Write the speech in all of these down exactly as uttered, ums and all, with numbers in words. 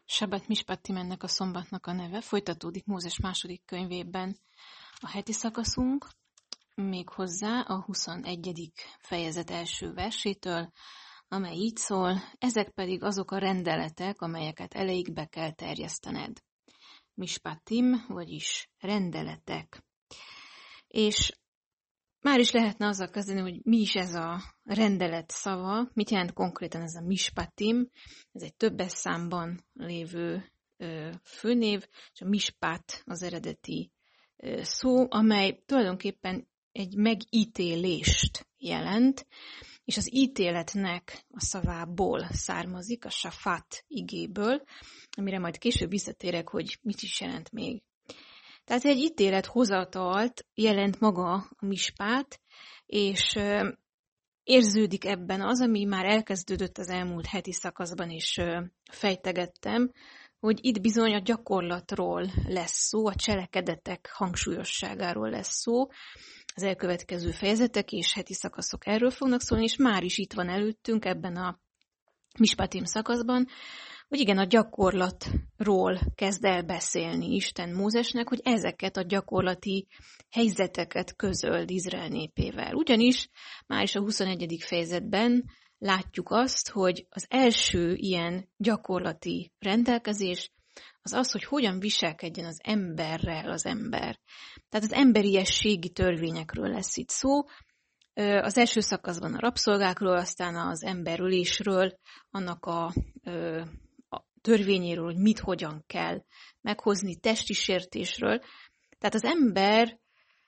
Sebet Mispattim ennek a szombatnak a neve, folytatódik Mózes második könyvében a heti szakaszunk, méghozzá a huszonegyedik fejezet első versétől, amely így szól, ezek pedig azok a rendeletek, amelyeket elejéig be kell terjesztened. Mispattim, vagyis rendeletek. És már is lehetne azzal kezdeni, hogy mi is ez a rendelet szava, mit jelent konkrétan ez a Mispattim, ez egy többes számban lévő ö, főnév, és a Mispat az eredeti ö, szó, amely tulajdonképpen egy megítélést jelent, és az ítéletnek a szavából származik, a safat igéből, amire majd később visszatérek, hogy mit is jelent még. Tehát egy ítélet hozatalt jelent maga a mispát, és érződik ebben az, ami már elkezdődött az elmúlt heti szakaszban is fejtegettem, hogy itt bizony a gyakorlatról lesz szó, a cselekedetek hangsúlyosságáról lesz szó, az elkövetkező fejezetek és heti szakaszok erről fognak szólni, és már is itt van előttünk ebben a Mispattim szakaszban, hogy igen, a gyakorlatról kezd el beszélni Isten Mózesnek, hogy ezeket a gyakorlati helyzeteket közöld Izrael népével. Ugyanis már is a huszonegyedik fejezetben látjuk azt, hogy az első ilyen gyakorlati rendelkezés az az, hogy hogyan viselkedjen az emberrel az ember. Tehát az emberiességi törvényekről lesz itt szó. Az első szakaszban a rabszolgákról, aztán az emberölésről, annak a, a törvényéről, hogy mit, hogyan kell meghozni, testi sértésről. Tehát az ember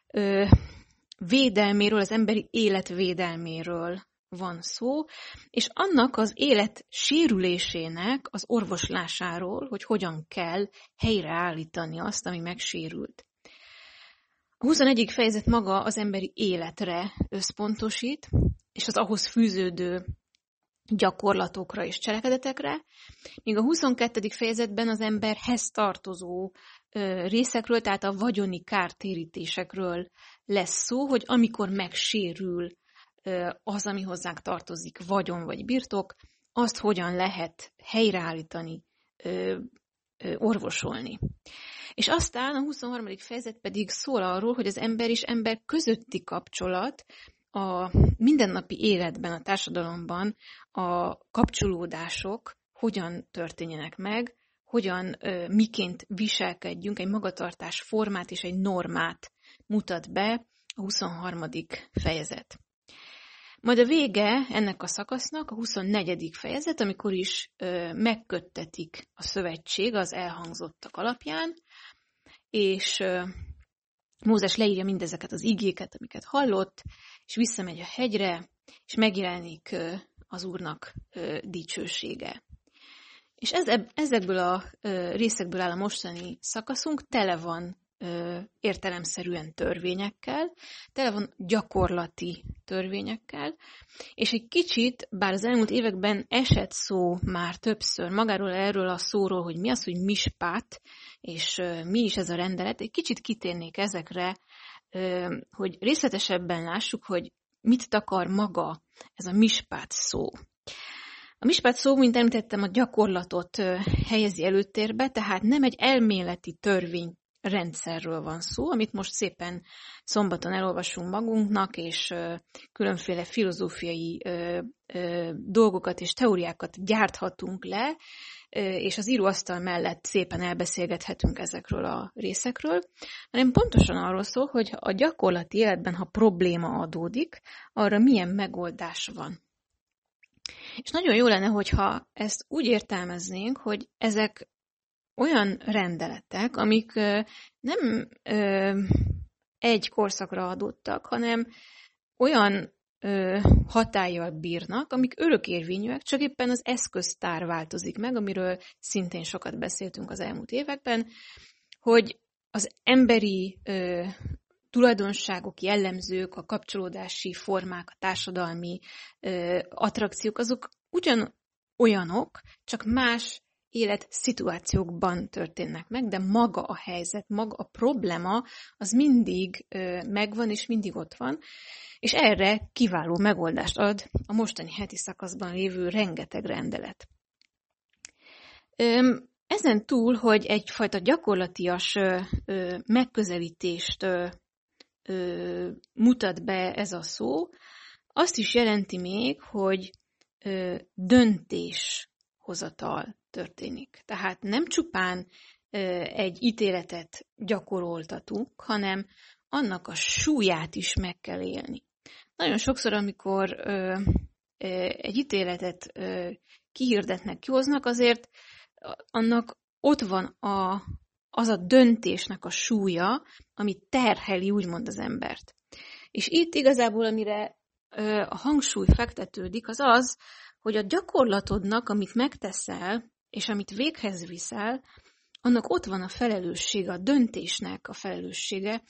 védelméről, az emberi élet védelméről van szó, és annak az élet sérülésének az orvoslásáról, hogy hogyan kell helyreállítani azt, ami megsérült. A huszonegyedik fejezet maga az emberi életre összpontosít, és az ahhoz fűződő gyakorlatokra és cselekedetekre, míg a huszonkettedik fejezetben az emberhez tartozó részekről, tehát a vagyoni kártérítésekről lesz szó, hogy amikor megsérül az, ami hozzánk tartozik, vagyon vagy birtok, azt hogyan lehet helyreállítani, orvosolni. És aztán a huszonharmadik fejezet pedig szól arról, hogy az ember és ember közötti kapcsolat a mindennapi életben, a társadalomban a kapcsolódások hogyan történjenek meg, hogyan, miként viselkedjünk, egy magatartás formát és egy normát mutat be a huszonharmadik fejezet. Majd a vége ennek a szakasznak a huszonnegyedik fejezet, amikor is ö, megköttetik a szövetség az elhangzottak alapján, és ö, Mózes leírja mindezeket az igéket, amiket hallott, és visszamegy a hegyre, és megjelenik ö, az Úrnak ö, dicsősége. És ez, ezekből a ö, részekből áll a mostani szakaszunk, tele van értelemszerűen törvényekkel, tele van gyakorlati törvényekkel, és egy kicsit, bár az elmúlt években esett szó már többször magáról erről a szóról, hogy mi az, hogy mispát, és mi is ez a rendelet, egy kicsit kitérnék ezekre, hogy részletesebben lássuk, hogy mit takar maga ez a mispát szó. A mispát szó, mint említettem, a gyakorlatot helyezi előtérbe, tehát nem egy elméleti törvény rendszerről van szó, amit most szépen szombaton elolvasunk magunknak, és különféle filozófiai dolgokat és teóriákat gyárthatunk le, és az íróasztal mellett szépen elbeszélgethetünk ezekről a részekről, hanem pontosan arról szól, hogy a gyakorlati életben, ha probléma adódik, arra milyen megoldás van. És nagyon jó lenne, hogyha ezt úgy értelmeznénk, hogy ezek olyan rendeletek, amik nem egy korszakra adottak, hanem olyan hatállyal bírnak, amik örökérvényűek, csak éppen az eszköztár változik meg, amiről szintén sokat beszéltünk az elmúlt években, hogy az emberi tulajdonságok, jellemzők, a kapcsolódási formák, a társadalmi attrakciók, azok ugyan olyanok, csak más életszituációkban történnek meg, de maga a helyzet, maga a probléma, az mindig megvan és mindig ott van, és erre kiváló megoldást ad a mostani heti szakaszban lévő rengeteg rendelet. ezen túl, hogy egyfajta gyakorlatias ö, ö, megközelítést ö, ö, mutat be ez a szó, azt is jelenti még, hogy ö, döntéshozatal történik. Tehát nem csupán ö, egy ítéletet gyakoroltatunk, hanem annak a súlyát is meg kell élni. Nagyon sokszor, amikor ö, ö, egy ítéletet ö, kihirdetnek, kihoznak, azért annak ott van a, az a döntésnek a súlya, ami terheli úgymond az embert. És itt igazából, amire ö, a hangsúly fektetődik, az az, hogy a gyakorlatodnak, amit megteszel, és amit véghez viszel, annak ott van a felelőssége, a döntésnek a felelőssége,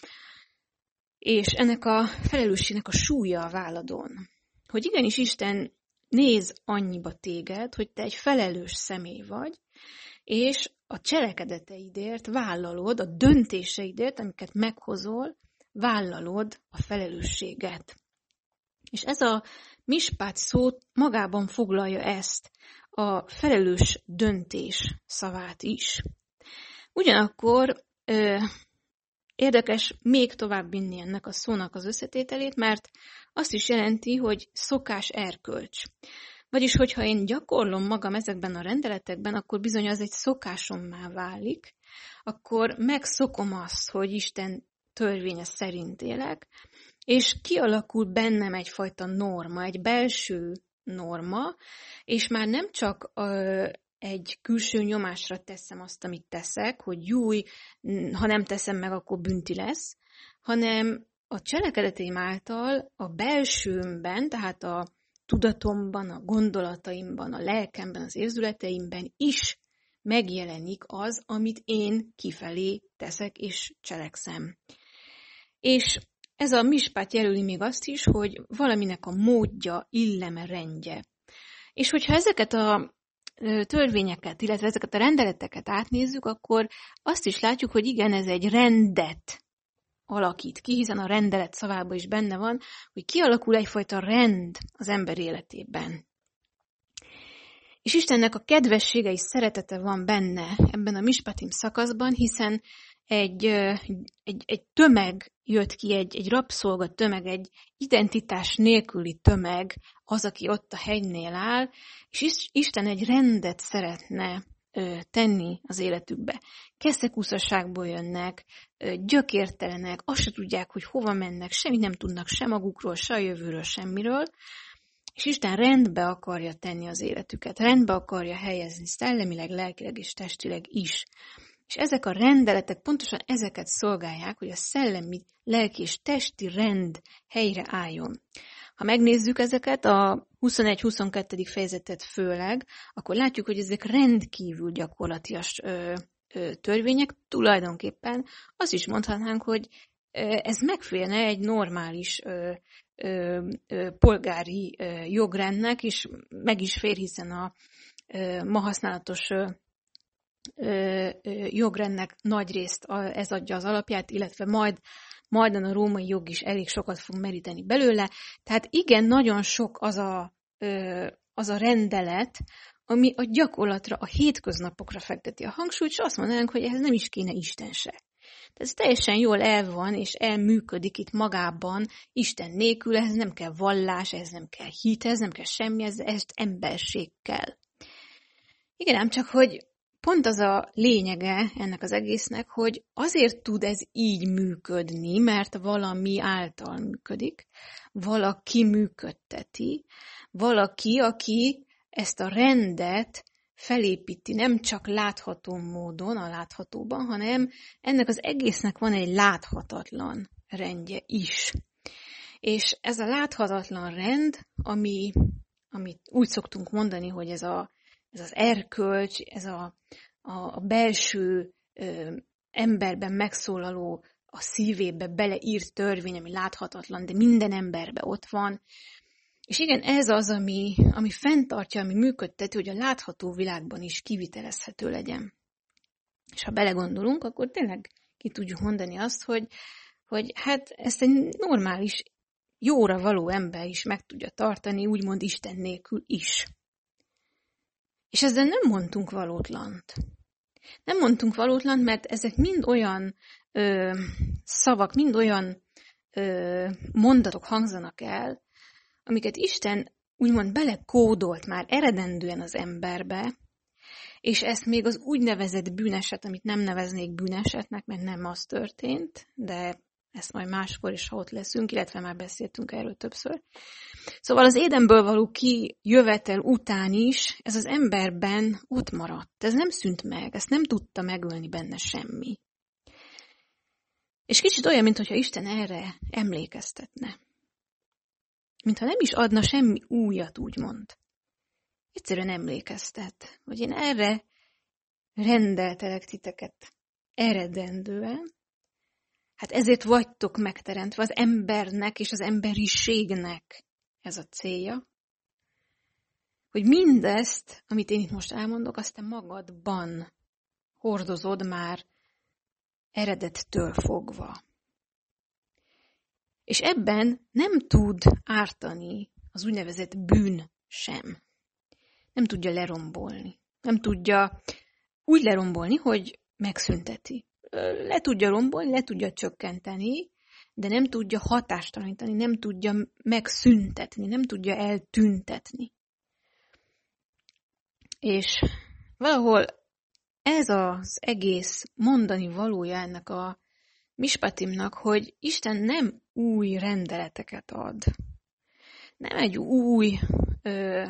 és ennek a felelősségnek a súlya a válladon. Hogy igenis Isten néz annyiba téged, hogy te egy felelős személy vagy, és a cselekedeteidért vállalod, a döntéseidért, amiket meghozol, vállalod a felelősséget. És ez a mispát szó magában foglalja ezt, a felelős döntés szavát is. Ugyanakkor ö, érdekes még tovább vinni ennek a szónak az összetételét, mert azt is jelenti, hogy szokás erkölcs. Vagyis, hogyha én gyakorlom magam ezekben a rendeletekben, akkor bizony az egy szokásommá válik, akkor megszokom azt, hogy Isten törvénye szerint élek, és kialakul bennem egyfajta norma, egy belső norma, és már nem csak ö, egy külső nyomásra teszem azt, amit teszek, hogy júj, ha nem teszem meg, akkor bünti lesz, hanem a cselekedeteim által a belsőmben, tehát a tudatomban, a gondolataimban, a lelkemben, az érzületeimben is megjelenik az, amit én kifelé teszek és cselekszem. És ez a mispát jelöli még azt is, hogy valaminek a módja, illeme, rendje. És hogyha ezeket a törvényeket, illetve ezeket a rendeleteket átnézzük, akkor azt is látjuk, hogy igen, ez egy rendet alakít ki, hiszen a rendelet szavában is benne van, hogy kialakul egyfajta rend az ember életében. És Istennek a kedvessége és szeretete van benne ebben a mispatim szakaszban, hiszen egy, egy, egy tömeg jött ki, egy, egy rabszolga tömeg, egy identitás nélküli tömeg az, aki ott a hegynél áll, és Isten egy rendet szeretne tenni az életükbe. Keszekuszaságból jönnek, gyökértelenek, azt se tudják, hogy hova mennek, semmit nem tudnak se magukról, se a jövőről, semmiről, és Isten rendbe akarja tenni az életüket, rendbe akarja helyezni szellemileg, lelkileg és testileg is. És ezek a rendeletek pontosan ezeket szolgálják, hogy a szellemi, lelki és testi rend helyre álljon. Ha megnézzük ezeket, a huszonegy-huszonkettő fejezetet főleg, akkor látjuk, hogy ezek rendkívül gyakorlatias ö, ö, törvények, tulajdonképpen azt is mondhatnánk, hogy ö, ez megfélne egy normális ö, ö, ö, polgári ö, jogrendnek, és meg is fér, hiszen a ö, ma használatos ö, ö, ö, jogrendnek nagy részt a, ez adja az alapját, illetve majd Majdan a római jog is elég sokat fog meríteni belőle. Tehát igen, nagyon sok az a, az a rendelet, ami a gyakorlatra, a hétköznapokra fekteti a hangsúlyt, és azt mondanánk, hogy ehhez nem is kéne Isten se. Tehát ez teljesen jól el van, és elműködik itt magában, Isten nélkül, ehhez nem kell vallás, ehhez nem kell hit, ehhez nem kell semmi, ez, ez emberség kell. Igen, ám csak, hogy pont az a lényege ennek az egésznek, hogy azért tud ez így működni, mert valami által működik, valaki működteti, valaki, aki ezt a rendet felépíti nem csak látható módon, a láthatóban, hanem ennek az egésznek van egy láthatatlan rendje is. És ez a láthatatlan rend, ami, amit úgy szoktunk mondani, hogy ez a Ez az erkölcs, ez a, a, a belső ö, emberben megszólaló, a szívébe beleírt törvény, ami láthatatlan, de minden emberben ott van. És igen, ez az, ami, ami fenntartja, ami működteti, hogy a látható világban is kivitelezhető legyen. És ha belegondolunk, akkor tényleg ki tudjuk mondani azt, hogy, hogy hát ezt egy normális, jóra való ember is meg tudja tartani, úgymond Isten nélkül is. És ezzel nem mondtunk valótlant. Nem mondtunk valótlant, mert ezek mind olyan ö, szavak, mind olyan ö, mondatok hangzanak el, amiket Isten úgymond belekódolt már eredendően az emberbe, és ezt még az úgynevezett bűneset, amit nem neveznék bűnesetnek, mert nem az történt, de ezt majd máskor is, ha ott leszünk, illetve már beszéltünk erről többször. Szóval az Édenből való kijövetel után is ez az emberben ott maradt. Ez nem szűnt meg, ezt nem tudta megölni benne semmi. És kicsit olyan, mintha Isten erre emlékeztetne. Mintha nem is adna semmi újat, úgymond. Egyszerűen emlékeztet, hogy én erre rendeltelek titeket eredendően. Hát ezért vagytok megteremtve, az embernek és az emberiségnek ez a célja, hogy mindezt, amit én itt most elmondok, azt te magadban hordozod már eredettől fogva. És ebben nem tud ártani az úgynevezett bűn sem. Nem tudja lerombolni. Nem tudja úgy lerombolni, hogy megszünteti. Le tudja rombolni, le tudja csökkenteni, de nem tudja hatástalanítani, nem tudja megszüntetni, nem tudja eltüntetni. És valahol ez az egész mondani valója ennek a mispatimnak, hogy Isten nem új rendeleteket ad. Nem egy új ö,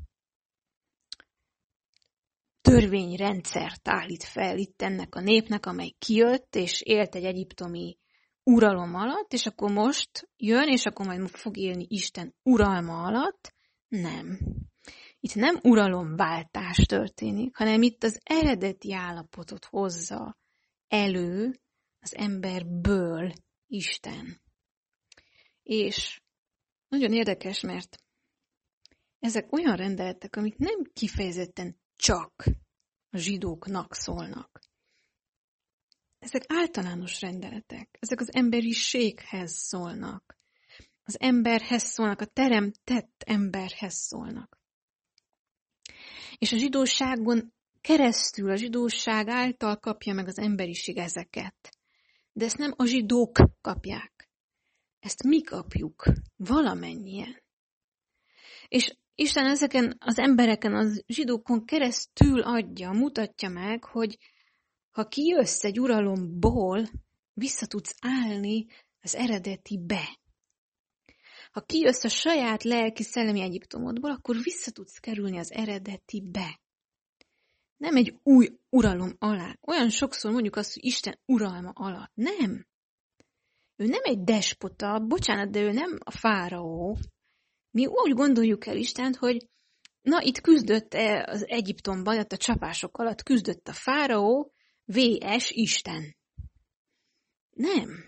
törvényrendszert állít fel itt ennek a népnek, amely kijött, és élt egy egyiptomi uralom alatt, és akkor most jön, és akkor majd fog élni Isten uralma alatt. Nem. Itt nem uralomváltás történik, hanem itt az eredeti állapotot hozza elő az emberből Isten. És nagyon érdekes, mert ezek olyan rendeletek, amik nem kifejezetten csak a zsidóknak szólnak. Ezek általános rendeletek, ezek az emberiséghez szólnak. Az emberhez szólnak, a teremtett emberhez szólnak. És a zsidóságon keresztül, a zsidóság által kapja meg az emberiség ezeket. De ezt nem a zsidók kapják. Ezt mi kapjuk, valamennyien. És Isten ezeken az embereken, az zsidókon keresztül adja, mutatja meg, hogy ha kijössz egy uralomból, vissza tudsz állni az eredetibe. Ha kijössz a saját lelki szellemi Egyiptomodból, akkor vissza tudsz kerülni az eredetibe. Nem egy új uralom alá. Olyan sokszor mondjuk azt, hogy Isten uralma alatt. Nem. Ő nem egy despota, bocsánat, de ő nem a fáraó. Mi úgy gondoljuk el Istent, hogy na, itt küzdött az Egyiptomban, ott a csapások alatt küzdött a fáraó, vs. Isten. Nem.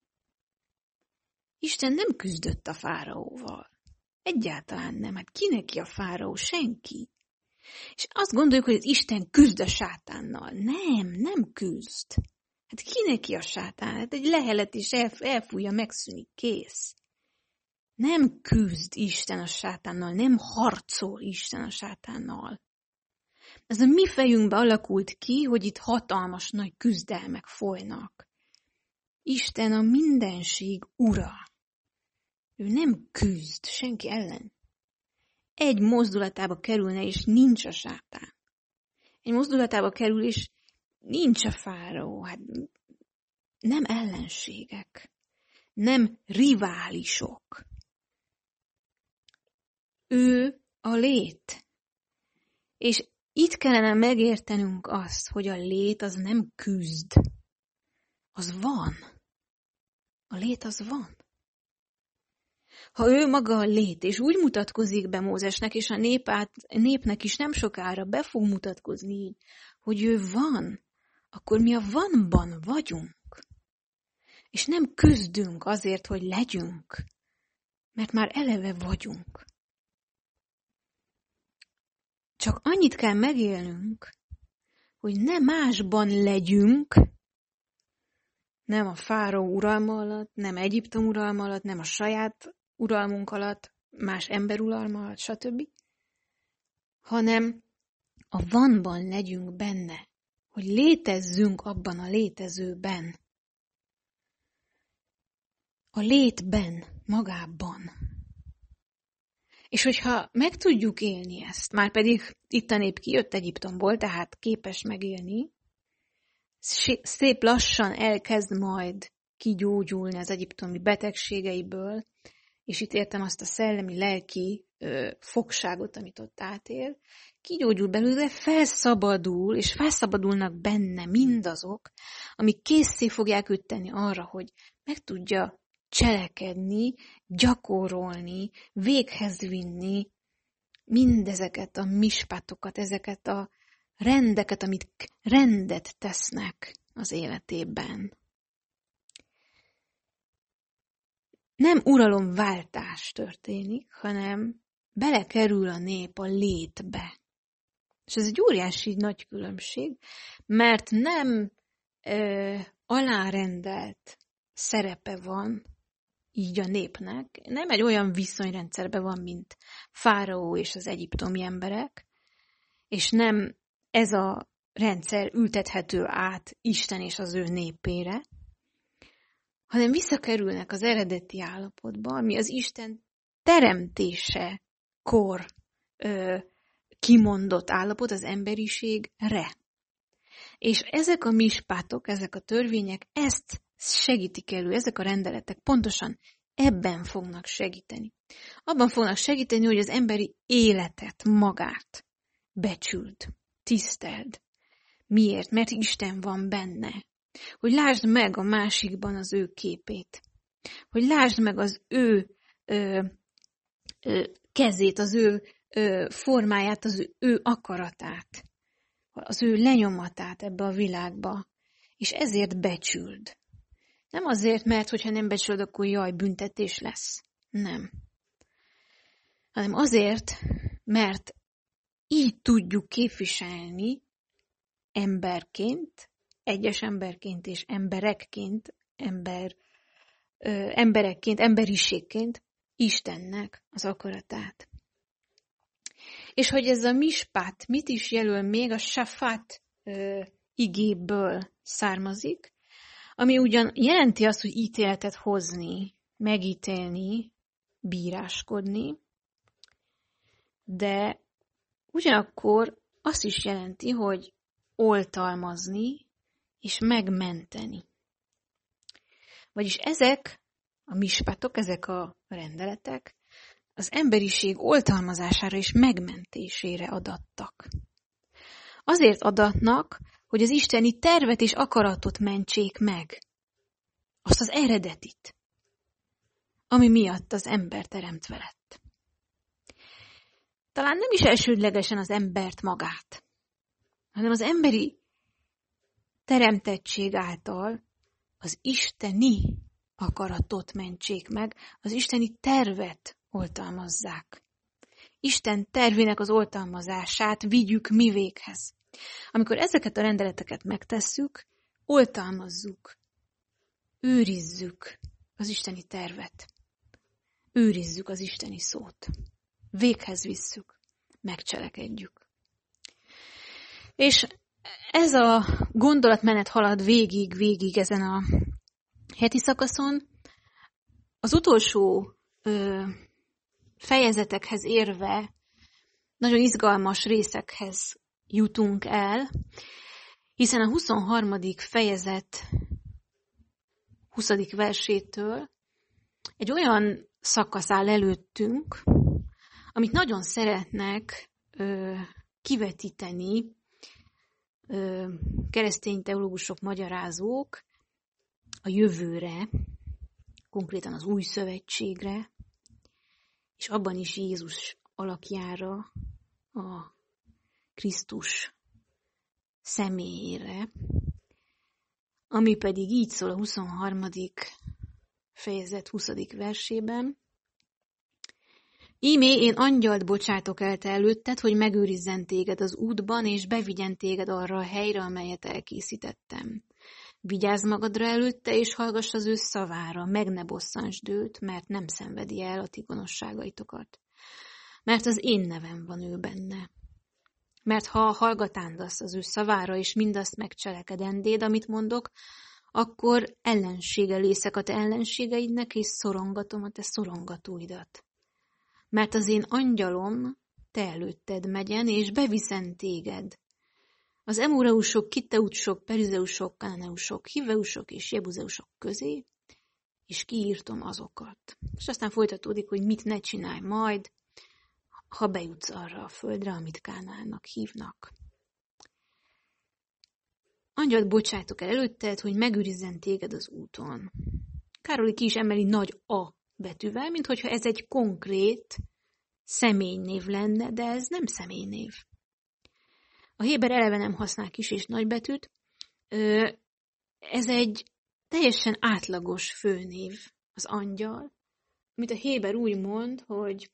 Isten nem küzdött a fáraóval. Egyáltalán nem. Hát ki neki a fáraó? Senki. És azt gondoljuk, hogy az Isten küzd a sátánnal. Nem, nem küzd. Hát ki neki a sátán? Hát egy lehelet is elfújja, megszűnik, kész. Nem küzd Isten a sátánnal, nem harcol Isten a sátánnal. Ez a mi fejünkbe alakult ki, hogy itt hatalmas nagy küzdelmek folynak. Isten a mindenség ura. Ő nem küzd senki ellen. Egy mozdulatába kerülne, és nincs a sátán. Egy mozdulatába kerül, és nincs a fáraó. Hát nem ellenségek. Nem riválisok. Ő a lét. És itt kellene megértenünk azt, hogy a lét az nem küzd. Az van. A lét az van. Ha ő maga a lét, és úgy mutatkozik be Mózesnek, és a népát, népnek is nem sokára be fog mutatkozni így, hogy ő van, akkor mi a vanban vagyunk. És nem küzdünk azért, hogy legyünk, mert már eleve vagyunk. Csak annyit kell megélnünk, hogy ne másban legyünk, nem a fáraó uralma alatt, nem Egyiptom uralma alatt, nem a saját uralmunk alatt, más ember uralma alatt, stb., hanem a vanban legyünk benne. hogy létezzünk abban a létezőben. A létben, magában. És hogyha meg tudjuk élni ezt, már pedig itt a nép kijött Egyiptomból, tehát képes megélni, szép lassan elkezd majd kigyógyulni az egyiptomi betegségeiből, és itt értem azt a szellemi, lelki ö, fogságot, amit ott átél, kigyógyul belőle, felszabadul, és felszabadulnak benne mindazok, amik készé fogják őt tenni arra, hogy meg tudja cselekedni, gyakorolni, véghez vinni mindezeket a mispátokat, ezeket a rendeket, amik rendet tesznek az életében. Nem uralomváltás történik, hanem belekerül a nép a létbe. És ez egy óriási nagy különbség, mert nem ö, alárendelt szerepe van így a népnek, nem egy olyan viszonyrendszerben van, mint Fáraó és az egyiptomi emberek, és nem ez a rendszer ültethető át Isten és az ő népére, hanem visszakerülnek az eredeti állapotba, ami az Isten teremtésekor ö, kimondott állapot az emberiségre. És ezek a mispátok, ezek a törvények ezt segítik elő, ezek a rendeletek pontosan ebben fognak segíteni. Abban fognak segíteni, hogy az emberi életet, magát becsüld, tiszteld. Miért? Mert Isten van benne. Hogy lásd meg a másikban az ő képét. Hogy lásd meg az ő ö, ö, kezét, az ő ö, formáját, az ő, ő akaratát, az ő lenyomatát ebbe a világba. És ezért becsüld. Nem azért, mert hogyha nem becsülöd, akkor jaj, büntetés lesz. Nem. Hanem azért, mert így tudjuk képviselni emberként, egyes emberként és emberekként, ember, ö, emberekként, emberiségként Istennek az akaratát. És hogy ez a mispát mit is jelöl még, a safát ö, igéből származik, ami ugyan jelenti azt, hogy ítéletet hozni, megítélni, bíráskodni, de ugyanakkor azt is jelenti, hogy oltalmazni és megmenteni. Vagyis ezek a mispátok, ezek a rendeletek az emberiség oltalmazására és megmentésére adattak. Azért adatnak, hogy az isteni tervet és akaratot mentsék meg. Azt az eredetit, ami miatt az ember teremtve lett. Talán nem is elsődlegesen az embert magát, hanem az emberi teremtettség által az isteni akaratot mentsék meg, az isteni tervet oltalmazzák. Isten tervének az oltalmazását vigyük mi véghez. Amikor ezeket a rendeleteket megtesszük, oltalmazzuk, őrizzük az isteni tervet, őrizzük az isteni szót, véghez visszük, megcselekedjük. És ez a gondolatmenet halad végig, végig ezen a heti szakaszon. Az utolsó ö, fejezetekhez érve nagyon izgalmas részekhez jutunk el, hiszen a huszonharmadik fejezet huszadik versétől egy olyan szakasz áll előttünk, amit nagyon szeretnek ö, kivetíteni ö, keresztény teológusok, magyarázók a jövőre, konkrétan az új szövetségre, és abban is Jézus alakjára, a Krisztus személyére, ami pedig így szól a huszonharmadik fejezet huszadik versében. Ímé én angyalt bocsátok el te előtted, hogy megőrizzen téged az útban, és bevigyen téged arra a helyre, amelyet elkészítettem. Vigyázz magadra előtte, és hallgass az ő szavára, meg ne bosszantsd őt, mert nem szenvedi el a ti gonoszságaitokat. Mert az én nevem van ő benne. Mert ha hallgatándasz az ő szavára, és mindazt megcselekedendéd, amit mondok, akkor ellensége lészek a te ellenségeidnek, és szorongatom a te szorongatóidat. Mert az én angyalom te előtted megyen, és beviszem téged. Az emureusok, kitteusok, perizeusok, kananeusok, hiveusok és jebuzeusok közé, és kiírtom azokat. És aztán folytatódik, hogy mit ne csinálj majd, ha bejutsz arra a földre, amit Kánaánnak hívnak. Angyalt bocsátok el előtted, hogy megőrizzen téged az úton. Károli ki is emeli nagy A betűvel, mint hogyha ez egy konkrét személynév lenne, de ez nem személynév. A héber eleve nem használ kis és nagybetűt. Ez egy teljesen átlagos főnév, az angyal, amit a héber úgy mond, hogy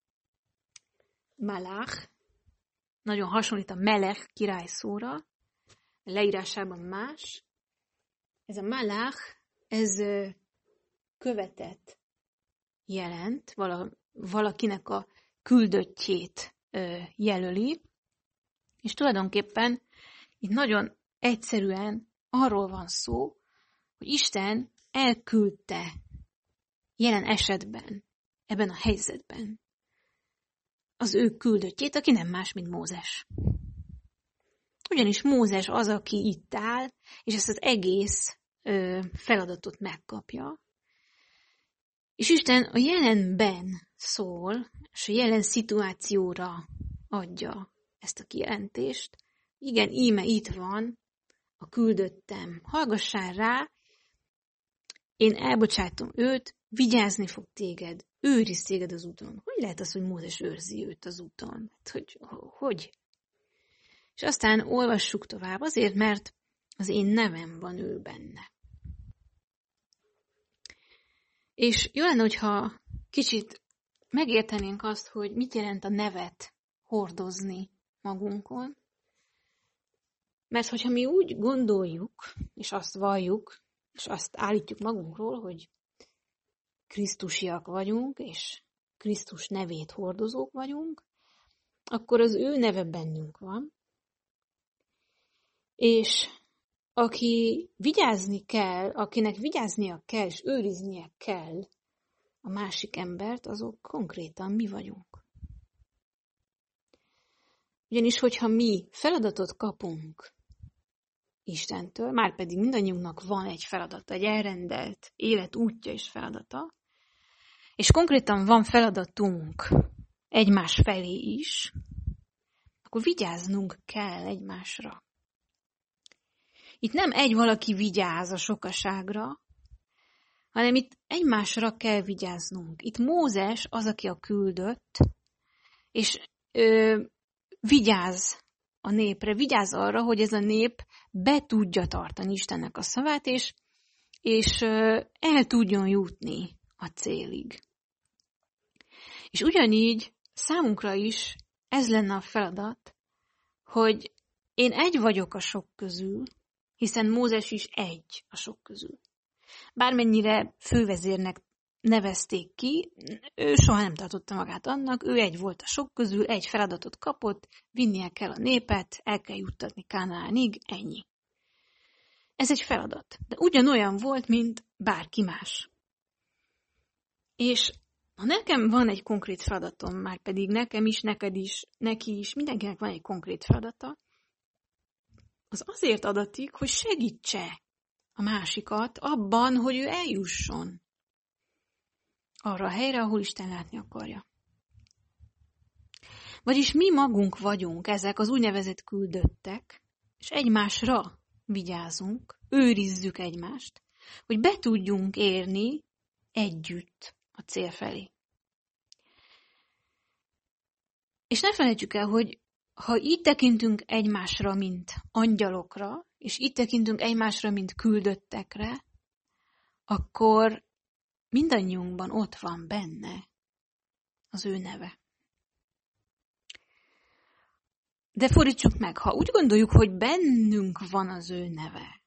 Malach, nagyon hasonlít a Melech király szóra, leírásában más. Ez a Malach, ez követet jelent, valakinek a küldöttjét jelöli, és tulajdonképpen itt nagyon egyszerűen arról van szó, hogy Isten elküldte jelen esetben, ebben a helyzetben az ő küldöttjét, aki nem más, mint Mózes. Ugyanis Mózes az, aki itt áll, és ezt az egész ö, feladatot megkapja. És Isten a jelenben szól, és a jelen szituációra adja ezt a kijelentést. Igen, íme itt van a küldöttem. Hallgassál rá, én elbocsátom őt, vigyázni fog téged, őriz téged az úton. Hogy lehet az, hogy Mózes őrzi őt az úton? Hát, hogy, hogy? És aztán olvassuk tovább, azért, mert az én nevem van ő benne. És jó lenne, hogyha kicsit megértenénk azt, hogy mit jelent a nevet hordozni magunkon. Mert hogyha mi úgy gondoljuk, és azt valljuk, és azt állítjuk magunkról, hogy krisztusiak vagyunk, és Krisztus nevét hordozók vagyunk, akkor az ő neve bennünk van. És aki vigyázni kell, akinek vigyáznia kell, és őriznie kell a másik embert, azok konkrétan mi vagyunk. Ugyanis, hogyha mi feladatot kapunk Istentől, már pedig mindannyiunknak van egy feladata, egy elrendelt élet útja és feladata, és konkrétan van feladatunk egymás felé is, akkor vigyáznunk kell egymásra. Itt nem egy valaki vigyáz a sokaságra, hanem itt egymásra kell vigyáznunk. Itt Mózes az, aki a küldött, és ö, vigyáz a népre, vigyáz arra, hogy ez a nép be tudja tartani Istennek a szavát, és, és ö, el tudjon jutni a célig. És ugyanígy számunkra is ez lenne a feladat, hogy én egy vagyok a sok közül, hiszen Mózes is egy a sok közül. Bármennyire fővezérnek nevezték ki, ő soha nem tartotta magát annak, ő egy volt a sok közül, egy feladatot kapott, vinnie kell a népet, el kell juttatni Kánaánig, ennyi. Ez egy feladat, de ugyanolyan volt, mint bárki más. És ha nekem van egy konkrét feladatom, már pedig nekem is, neked is, neki is, mindenkinek van egy konkrét feladata, az azért adatik, hogy segítse a másikat abban, hogy ő eljusson arra a helyre, ahol Isten látni akarja. Vagyis mi magunk vagyunk ezek az úgynevezett küldöttek, és egymásra vigyázunk, őrizzük egymást, hogy be tudjunk érni együtt a cél felé. És ne felejtsük el, hogy ha így tekintünk egymásra, mint angyalokra, és így tekintünk egymásra, mint küldöttekre, akkor mindannyiunkban ott van benne az ő neve. De fordítsuk meg, ha úgy gondoljuk, hogy bennünk van az ő neve,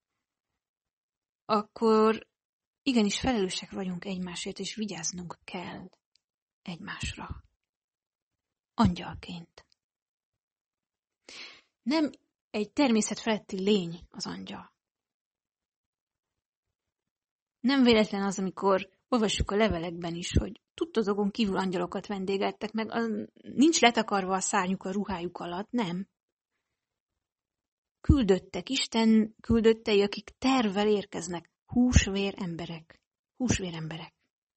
akkor igenis felelősek vagyunk egymásért, és vigyáznunk kell egymásra. Angyalként. Nem egy természet feletti lény az angyal. Nem véletlen az, amikor olvassuk a levelekben is, hogy tudtozokon kívül angyalokat vendégeltek meg, az nincs letakarva a szárnyuk a ruhájuk alatt, nem. Küldöttek, Isten küldöttei, akik tervvel érkeznek, húsvér emberek. Húsvér emberek.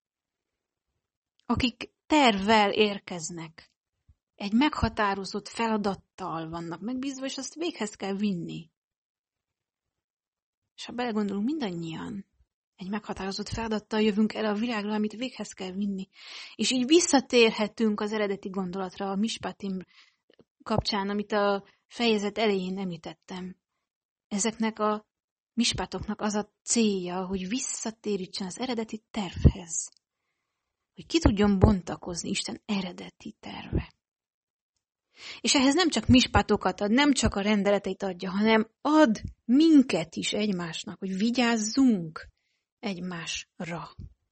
Akik tervvel érkeznek, egy meghatározott feladattal vannak megbízva, és azt véghez kell vinni. És ha belegondolunk, mindannyian egy meghatározott feladattal jövünk el a világra, amit véghez kell vinni. És így visszatérhetünk az eredeti gondolatra, a Mishpatim kapcsán, amit a fejezet elején említettem. Ezeknek a mispátoknak az a célja, hogy visszatérítsen az eredeti tervhez. Hogy ki tudjon bontakozni Isten eredeti terve. És ehhez nem csak mispátokat ad, nem csak a rendeleteit adja, hanem ad minket is egymásnak, hogy vigyázzunk egymásra.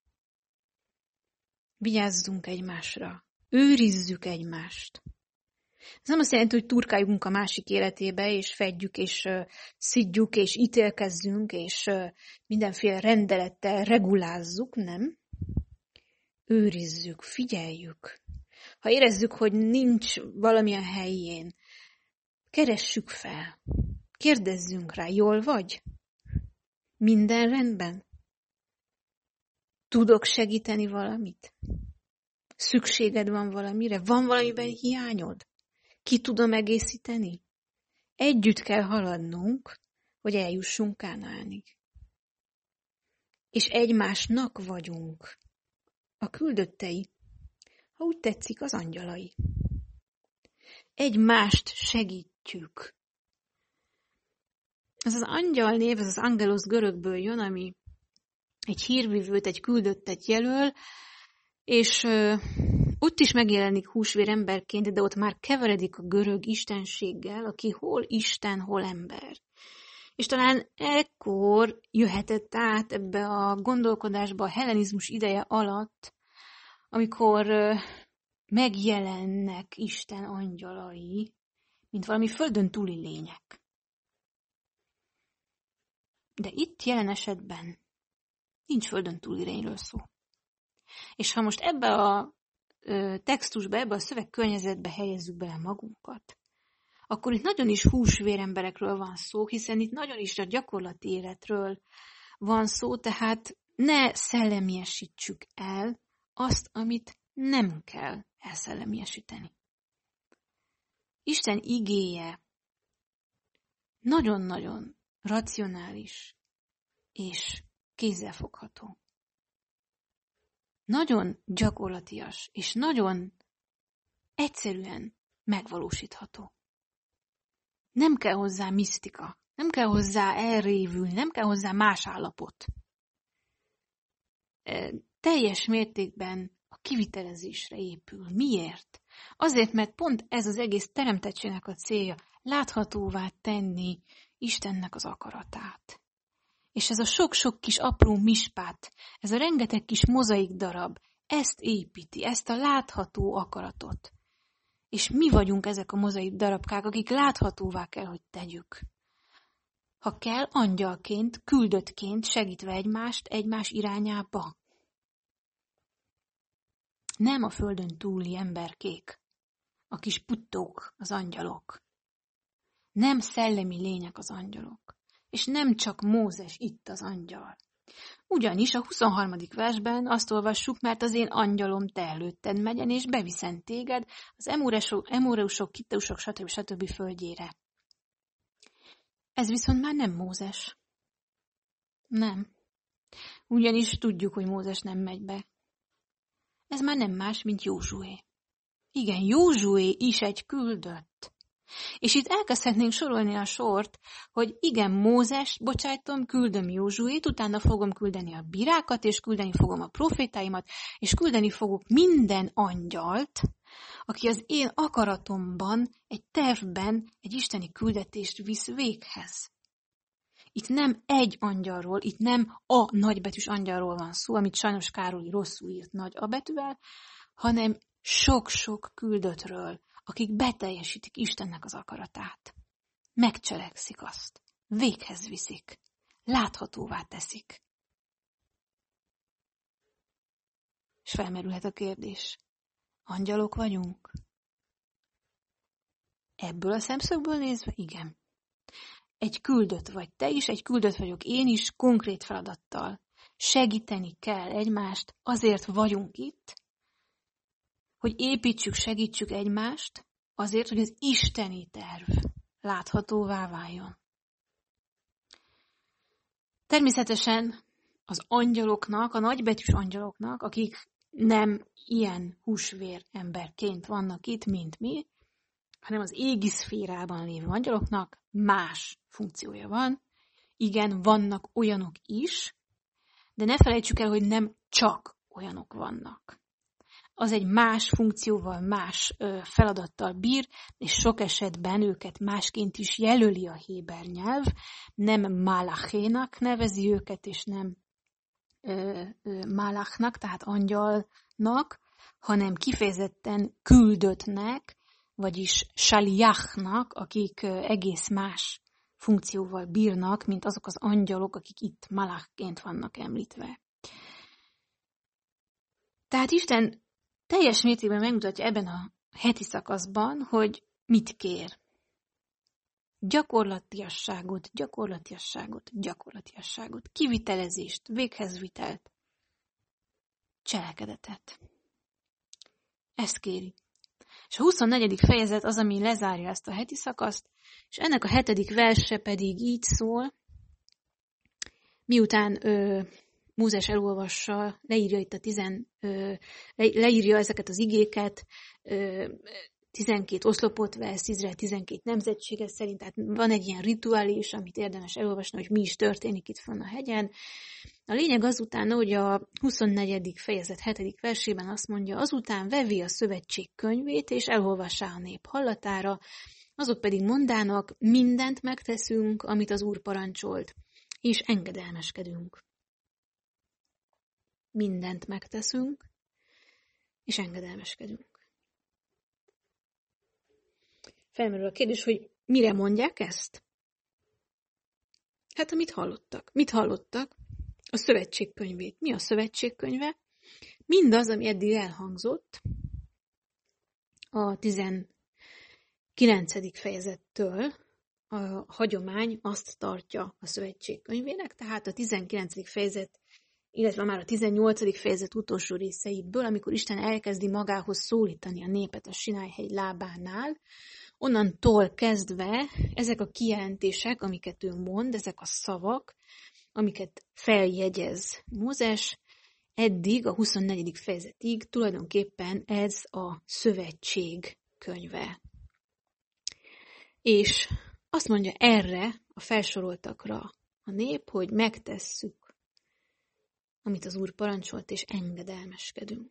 Vigyázzunk egymásra. Őrizzük egymást. Ez nem azt jelenti, hogy turkáljunk a másik életébe, és fedjük, és uh, szidjuk, és ítélkezzünk, és uh, mindenféle rendelettel regulázzuk, nem? Őrizzük, figyeljük. Ha érezzük, hogy nincs valamilyen helyén, keressük fel. Kérdezzünk rá, jól vagy? Minden rendben? Tudok segíteni valamit? Szükséged van valamire? Van valamiben hiányod? Ki tudom egészíteni? Együtt kell haladnunk, hogy eljussunk Kánaánig. És egymásnak vagyunk a küldöttei, ha úgy tetszik, az angyalai. Egymást segítjük. Ez az angyal név, ez az angelos görögből jön, ami egy hírvivőt, egy küldöttet jelöl, és ö, ott is megjelenik húsvér emberként, de ott már keveredik a görög istenséggel, aki hol Isten, hol ember. És talán ekkor jöhetett át ebbe a gondolkodásba a hellenizmus ideje alatt, amikor ö, megjelennek Isten angyalai, mint valami földön túli lények. De itt jelen esetben nincs földön túli lényről szó. És ha most ebbe a ö, textusba, ebbe a szövegkörnyezetbe helyezzük bele magunkat, akkor itt nagyon is húsvér emberekről van szó, hiszen itt nagyon is a gyakorlati életről van szó, tehát ne szellemiesítsük el azt, amit nem kell elszellemiesíteni. Isten igéje nagyon-nagyon racionális és kézzelfogható. Nagyon gyakorlatias, és nagyon egyszerűen megvalósítható. Nem kell hozzá misztika, nem kell hozzá elrévülni, nem kell hozzá más állapot. E, teljes mértékben a kivitelezésre épül. Miért? Azért, mert pont ez az egész teremtettségnek a célja, láthatóvá tenni Istennek az akaratát. És ez a sok-sok kis apró mispát, ez a rengeteg kis mozaik darab, ezt építi, ezt a látható akaratot. És mi vagyunk ezek a mozaik darabkák, akik láthatóvá kell, hogy tegyük. Ha kell, angyalként, küldöttként segítve egymást egymás irányába. Nem a földön túli emberkék, a kis puttók az angyalok. Nem szellemi lények az angyalok. És nem csak Mózes itt az angyal. Ugyanis a huszonharmadik versben azt olvassuk, mert az én angyalom te előtted megyen, és beviszem téged az emóreusok, kitteusok, stb. stb. Földjére. Ez viszont már nem Mózes. Nem. Ugyanis tudjuk, hogy Mózes nem megy be. Ez már nem más, mint Józsué. Igen, Józsué is egy küldött. És itt elkezdhetnénk sorolni a sort, hogy igen, Mózes, bocsájtom, küldöm Józsuét, utána fogom küldeni a bírákat, és küldeni fogom a profétáimat, és küldeni fogok minden angyalt, aki az én akaratomban, egy tervben egy isteni küldetést visz véghez. Itt nem egy angyalról, itt nem a nagybetűs angyalról van szó, amit sajnos Károly rosszul írt nagy A betűvel, hanem sok-sok küldöttről, akik beteljesítik Istennek az akaratát. megcselekszik azt, véghez viszik, láthatóvá teszik. És felmerülhet a kérdés, angyalok vagyunk? Ebből a szemszögből nézve, igen. Egy küldött vagy te is, egy küldött vagyok én is, konkrét feladattal. Segíteni kell egymást, azért vagyunk itt, hogy építsük, segítsük egymást, azért, hogy az isteni terv láthatóvá váljon. Természetesen az angyaloknak, a nagybetűs angyaloknak, akik nem ilyen húsvér emberként vannak itt, mint mi, hanem az égi szférában lévő angyaloknak más funkciója van. Igen, vannak olyanok is, de ne felejtsük el, hogy nem csak olyanok vannak. Az egy más funkcióval, más ö, feladattal bír, és sok esetben őket másként is jelöli a héber nyelv, nem malachénak nevezi őket, és nem ö, ö, malachnak, tehát angyalnak, hanem kifejezetten küldöttnek, vagyis saliachnak, akik ö, egész más funkcióval bírnak, mint azok az angyalok, akik itt malachként vannak említve. Tehát Isten teljes mértékben megmutatja ebben a heti szakaszban, hogy mit kér. Gyakorlatiasságot, gyakorlatiasságot, gyakorlatiasságot, kivitelezést, véghezvitelt, cselekedetet. Ezt kéri. És a huszonnegyedik fejezet az, ami lezárja ezt a heti szakaszt, és ennek a hetedik verse pedig így szól, miután ö, Mózes elolvassa, leírja itt a tizen, ö, le, leírja ezeket az igéket, ö, tizenkét oszlopot vesz, Izrael tizenkét nemzetsége szerint, tehát van egy ilyen rituálés, amit érdemes elolvasni, hogy mi is történik itt fönn a hegyen. A lényeg azután, hogy a huszonnegyedik fejezet hetedik versében azt mondja, azután vevi a szövetség könyvét, és elolvassá a nép hallatára, azok pedig mondának, mindent megteszünk, amit az Úr parancsolt, és engedelmeskedünk. Mindent megteszünk, és engedelmeskedünk. Felmerül a kérdés, hogy mire mondják ezt? Hát, amit hallottak. Mit hallottak? A szövetségkönyvét. Mi a szövetségkönyve? Mindaz, ami eddig elhangzott a tizenkilencedik fejezettől, a hagyomány azt tartja a szövetségkönyvének, tehát a tizenkilencedik fejezet, illetve már a tizennyolcadik fejezet utolsó részeiből, amikor Isten elkezdi magához szólítani a népet a Sinájhegy lábánál, onnantól kezdve ezek a kijelentések, amiket ő mond, ezek a szavak, amiket feljegyez Mózes, eddig a huszonnegyedik fejezetig tulajdonképpen ez a szövetség könyve. És azt mondja erre a felsoroltakra a nép, hogy megtesszük, amit az Úr parancsolt, és engedelmeskedünk.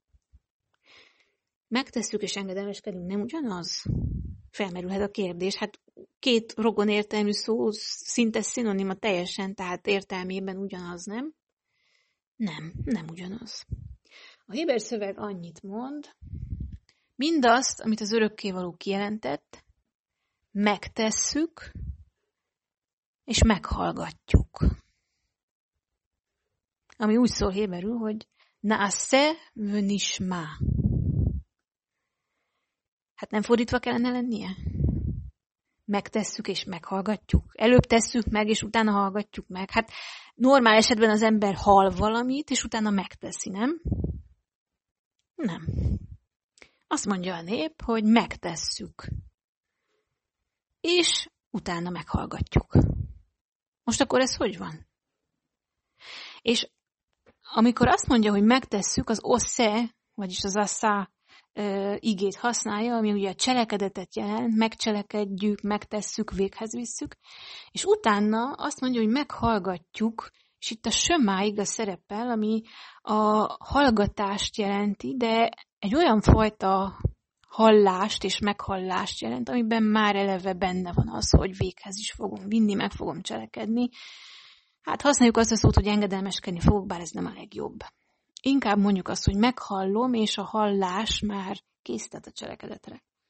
Megtesszük és engedelmeskedünk, nem ugyanaz? Felmerülhet a kérdés. Hát két rogon értelmű szó szinte szinonima teljesen, tehát értelmében ugyanaz, nem? Nem, nem ugyanaz. A héber szöveg annyit mond, mindazt, amit az örökkévaló kijelentett, megtesszük, és meghallgatjuk. Ami úgy szól héberül, hogy naase v'nishma. Hát nem fordítva kellene lennie? Megtesszük és meghallgatjuk. Előbb tesszük meg, és utána hallgatjuk meg. Hát normál esetben az ember hall valamit, és utána megteszi, nem? Nem. Azt mondja a nép, hogy megtesszük. És utána meghallgatjuk. Most akkor ez hogy van? És amikor azt mondja, hogy megtesszük, az osze, vagyis az assza igét használja, ami ugye a cselekedetet jelent, megcselekedjük, megtesszük, véghez visszük, és utána azt mondja, hogy meghallgatjuk, és itt a sömáig a szerepel, ami a hallgatást jelenti, de egy olyan fajta hallást és meghallást jelent, amiben már eleve benne van az, hogy véghez is fogom vinni, meg fogom cselekedni. Hát használjuk azt a szót, hogy engedelmeskedni fogok, bár ez nem a legjobb. Inkább mondjuk azt, hogy meghallom, és a hallás már készített a cselekedetre.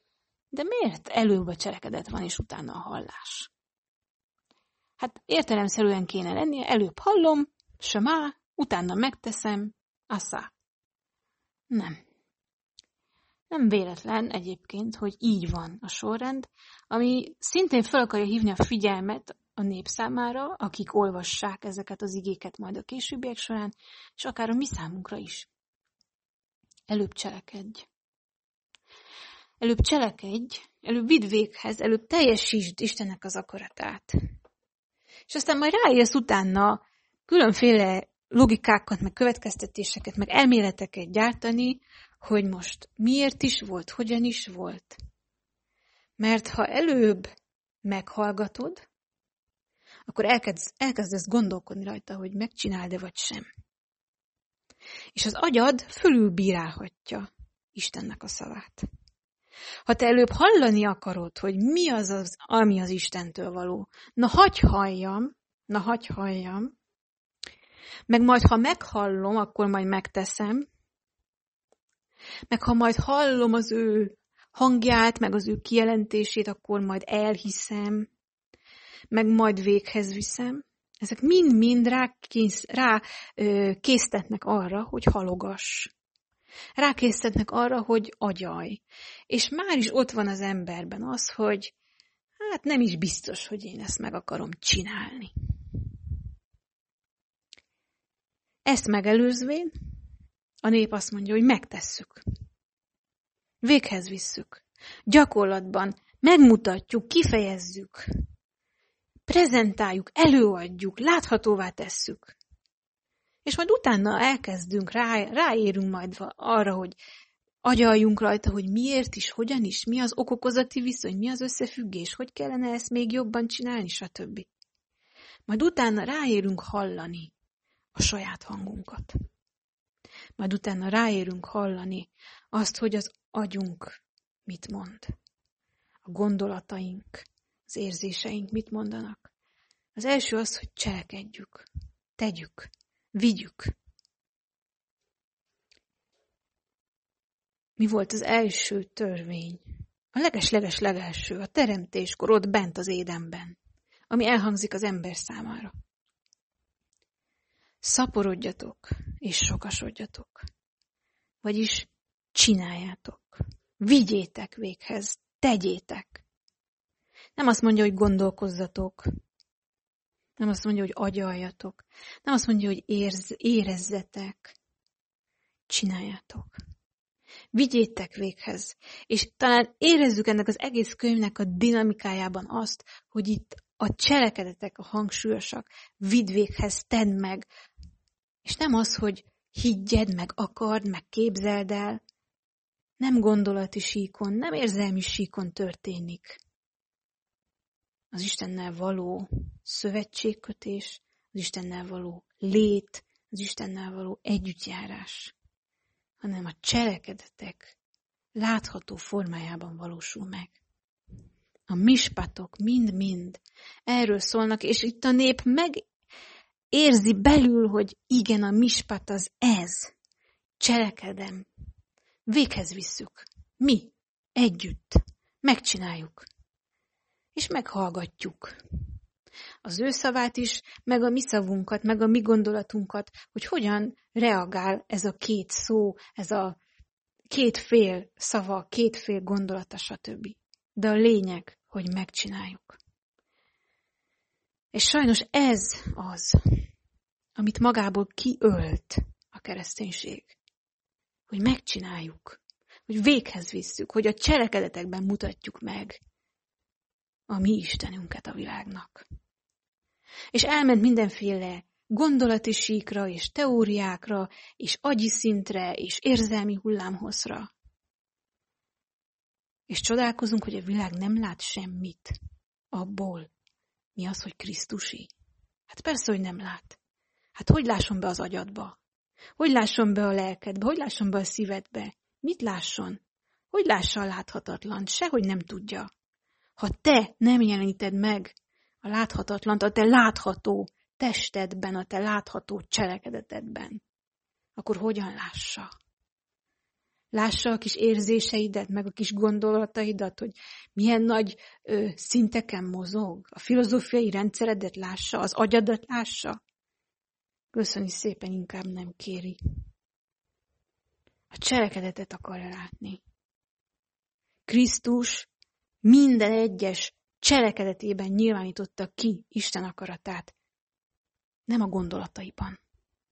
De miért előbb a cselekedet van, és utána a hallás? Hát értelemszerűen kéne lennie, előbb hallom, samá, utána megteszem, asszá. Nem. Nem véletlen egyébként, hogy így van a sorrend, ami szintén fel akarja hívni a figyelmet a nép számára, akik olvassák ezeket az igéket majd a későbbiek során, és akár a mi számunkra is. Előbb cselekedj. Előbb cselekedj, előbb vidd véghez, előbb teljesítsd Istennek az akaratát. És aztán majd ráérsz utána különféle logikákat, meg következtetéseket, meg elméleteket gyártani, hogy most miért is volt, hogyan is volt. Mert ha előbb meghallgatod, akkor elkezd, elkezdesz gondolkodni rajta, hogy megcsináld-e vagy sem. És az agyad fölülbírálhatja Istennek a szavát. Ha te előbb hallani akarod, hogy mi az, az ami az Istentől való, na hagyj halljam, na hagyj halljam, meg majd ha meghallom, akkor majd megteszem, meg ha majd hallom az ő hangját, meg az ő kijelentését, akkor majd elhiszem, meg majd véghez viszem. Ezek mind-mind rá, kész, rá ö, késztetnek arra, hogy halogass. Rákésztetnek arra, hogy agyalj. És már is ott van az emberben az, hogy hát nem is biztos, hogy én ezt meg akarom csinálni. Ezt megelőzvén a nép azt mondja, hogy megtesszük. Véghez visszük. Gyakorlatban megmutatjuk, kifejezzük, prezentáljuk, előadjuk, láthatóvá tesszük. És majd utána elkezdünk, rá, ráérünk majd arra, hogy agyaljunk rajta, hogy miért is, hogyan is, mi az okokozati viszony, mi az összefüggés, hogy kellene ezt még jobban csinálni, stb. Majd utána ráérünk hallani a saját hangunkat. Majd utána ráérünk hallani azt, hogy az agyunk mit mond. A gondolataink, az érzéseink mit mondanak. Az első az, hogy cselekedjük, tegyük, vigyük. Mi volt az első törvény? A leges-leges-legelső, a teremtéskor ott bent az édenben, ami elhangzik az ember számára. Szaporodjatok és sokasodjatok. Vagyis csináljátok. Vigyétek véghez, tegyétek. Nem azt mondja, hogy gondolkozzatok. Nem azt mondja, hogy agyaljatok. Nem azt mondja, hogy érz, érezzetek. Csináljátok. Vigyétek véghez. És talán érezzük ennek az egész könyvnek a dinamikájában azt, hogy itt a cselekedetek a hangsúlyosak. Vidd véghez, tedd meg. És nem az, hogy higgyed, meg akard, meg képzeld el. Nem gondolati síkon, nem érzelmi síkon történik. Az Istennel való szövetségkötés, az Istennel való lét, az Istennel való együttjárás, hanem a cselekedetek látható formájában valósul meg. A mispatok mind-mind erről szólnak, és itt a nép megérzi belül, hogy igen, a mispat az ez. Cselekedem. Véghez visszük. Mi? Együtt. Megcsináljuk. És meghallgatjuk. Az ő szavát is, meg a mi szavunkat, meg a mi gondolatunkat, hogy hogyan reagál ez a két szó, ez a két fél szava, két fél gondolata, stb. De a lényeg, hogy megcsináljuk. És sajnos ez az, amit magából kiölt a kereszténység. Hogy megcsináljuk, hogy véghez visszük, hogy a cselekedetekben mutatjuk meg a mi Istenünket a világnak. És elment mindenféle gondolati síkra, és teóriákra, és agyi szintre, és érzelmi hullámhosszra. És csodálkozunk, hogy a világ nem lát semmit abból. Mi az, hogy Krisztusi? Hát persze, hogy nem lát. Hát hogy lásson be az agyadba? Hogy lásson be a lelkedbe? Hogy lásson be a szívedbe? Mit lásson? Hogy lássa a láthatatlant? Sehogy nem tudja. Ha te nem jeleníted meg a láthatatlant a te látható testedben, a te látható cselekedetedben, akkor hogyan lássa? Lássa a kis érzéseidet, meg a kis gondolataidat, hogy milyen nagy ö, szinteken mozog. A filozófiai rendszeredet lássa, az agyadat lássa. Köszöni szépen, inkább nem kéri. A cselekedetet akarja látni. Krisztus minden egyes cselekedetében nyilvánította ki Isten akaratát. Nem a gondolataiban.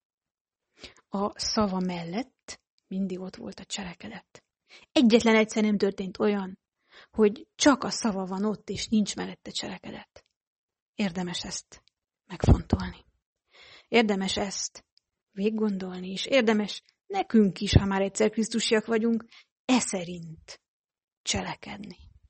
A szava mellett mindig ott volt a cselekedet. Egyetlen egyszer nem történt olyan, hogy csak a szava van ott, és nincs mellette cselekedet. Érdemes ezt megfontolni. Érdemes ezt végiggondolni, és érdemes nekünk is, ha már egyszer krisztusiak vagyunk, e szerint cselekedni.